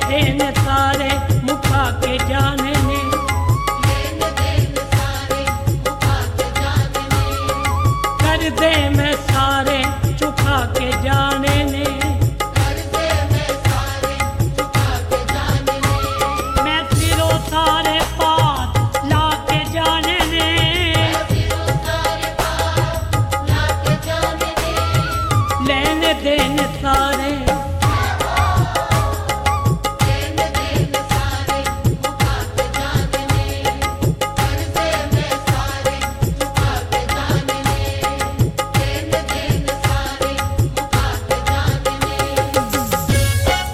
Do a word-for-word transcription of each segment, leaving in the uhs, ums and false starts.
Then सारे मुका के जाने ने, लेन देन सारे मुका के जाने ने, कर दे मैं सारे चुका के जाने ने, कर्जे में सारे चुका के जाने ने, मैं सिरों सारे पार ला के जाने ने, सिरों सारे पार ला के जाने ने, लेन देन सारे लेन देन सारे मुका के जाने ने, कर्जे में सारे चुका के जाने ने, लेन देन सारे मुका के जाने ने।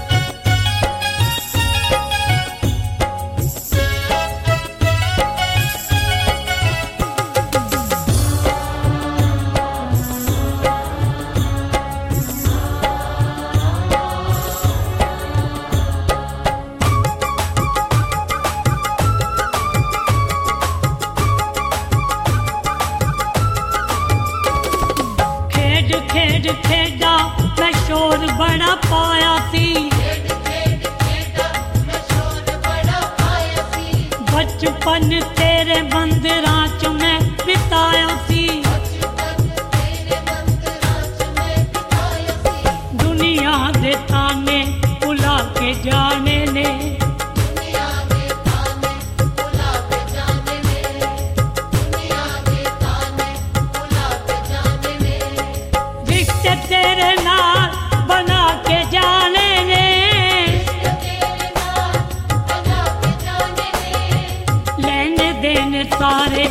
खेड खेड खेडा मैं शोर बड़ा पाया सी, खेड खेड खेडा मैं शोर बड़ा पाया सी, बचपन तेरे मंदिरां च मैं बिताया सी, बचपन तेरे मंदिरां च मैं बिताया सी, दुनिया दे ताने भुला के जाने ने, दुनिया दे ताने भुला के जाने ने, दुनिया दे ताने भुला के जाने ने, रिश्ते तेरे नाल बना के जाने ने, तेरे नाल बना के जाने ने, लेन देन सारे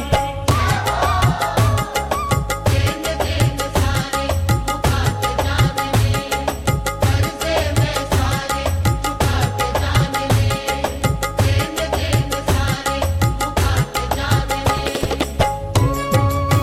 लेन देन सारे मुका के जाने ने, कर्जे में सारे चुका के जाने ने, लेन देन सारे मुका के जाने ने।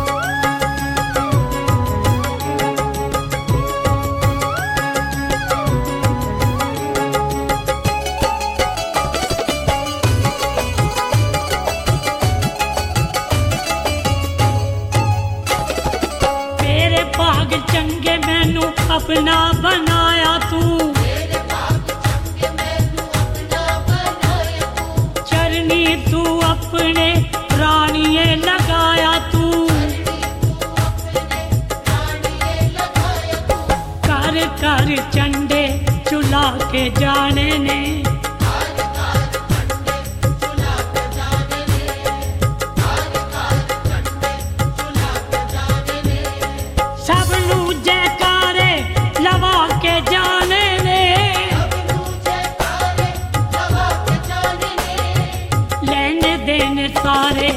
तेरे भाग चंगे मैनू अपना बनाया तू, तेरे भाग चंगे मैनू अपना बनाया तू, चरनी तू अपने रानिए लगाया तू, तू अपने रानिए लगाया तू, कर कर चंडे चुला के जाने ने, कार कार चंडे चुला के जाने ने, कार कार चंडे चुला के जाने ने, सब नू जयकारे लवा के जाने ने, अब मुझे कारे लगा के जाने ने, लेन देन सारे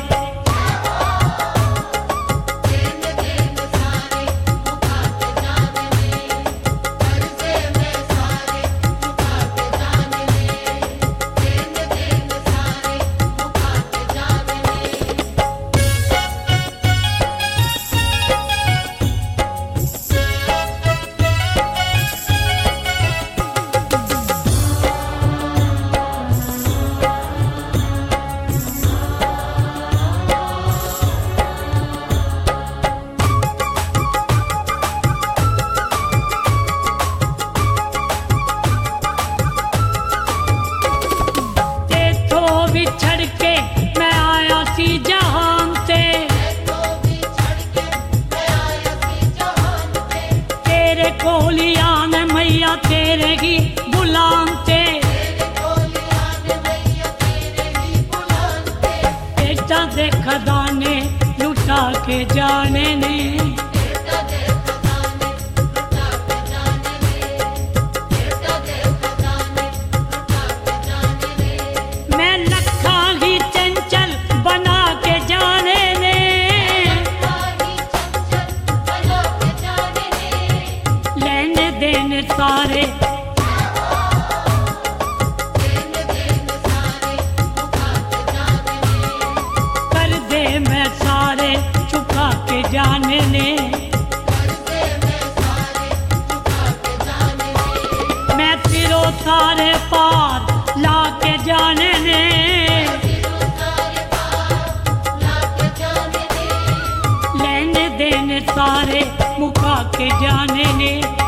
लेन देन सारे मुका के जाने ने, कर्जे में सारे चुका के जाने ने, लेन देन सारे मुका के जाने ने। तेथों बिछड़ के मैं आया सी जहान से, तो भी छड़ के मैं आया सी जहान पे, तेरे कोल आने मैया तेरे ही गुलाम से, तेरे कोल आने मैया तेरे ही बुलान पे, बेटा दे खजाने लुटा के जाने ने, बेटा दे खजाने लुटा के जाने ने, बेटा दे खजाने लुटा के जाने ने, मैं लखा ही चंचल बना के जाने ने, राही चंचल बना के जाने ने, लेन देन सारे लेन देन सारे मुका के जाने ने, कर दे मैं सारे चुका के जाने ने, कर्जे में सारे चुका के जाने ने, मैं सिरों सारे पार ला के जाने ने, सिरों सारे पार ला के जाने ने, लेन देन सारे मुका के जाने ने।